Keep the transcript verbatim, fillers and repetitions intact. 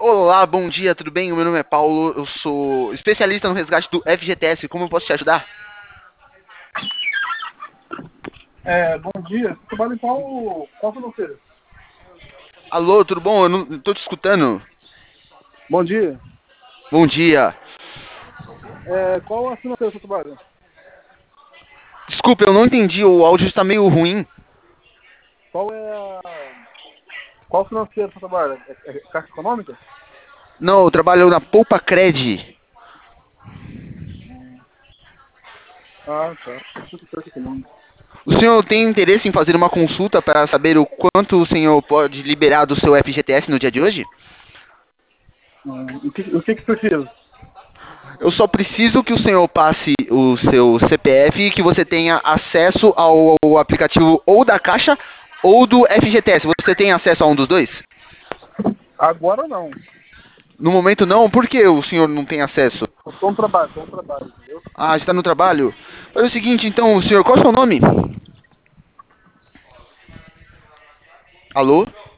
Olá, bom dia, tudo bem? O meu nome é Paulo, eu sou especialista no resgate do F G T S. Como eu posso te ajudar? É, bom dia. Você trabalha em qual, qual financeira? Alô, tudo bom? Eu não tô te escutando. Bom dia. Bom dia. É, qual a financeira você trabalha? Desculpa, eu não entendi, o áudio está meio ruim. Qual é a... Qual financeira você trabalha? É, é Caixa Econômica? Não, eu trabalho na Poupa Cred. Ah, tá. Deixa eu Caixa Econômica. O senhor tem interesse em fazer uma consulta para saber o quanto o senhor pode liberar do seu F G T S no dia de hoje? Hum, o que, o que que precisa? Eu só preciso que o senhor passe o seu C P F e que você tenha acesso ao, ao aplicativo ou da Caixa ou do F G T S. Você tem acesso a um dos dois? Agora não. No momento não, por que o senhor não tem acesso? Eu tô no trabalho, tô no trabalho, entendeu? Ah, está no trabalho? Faz o seguinte, então, senhor, qual é o seu nome? Alô?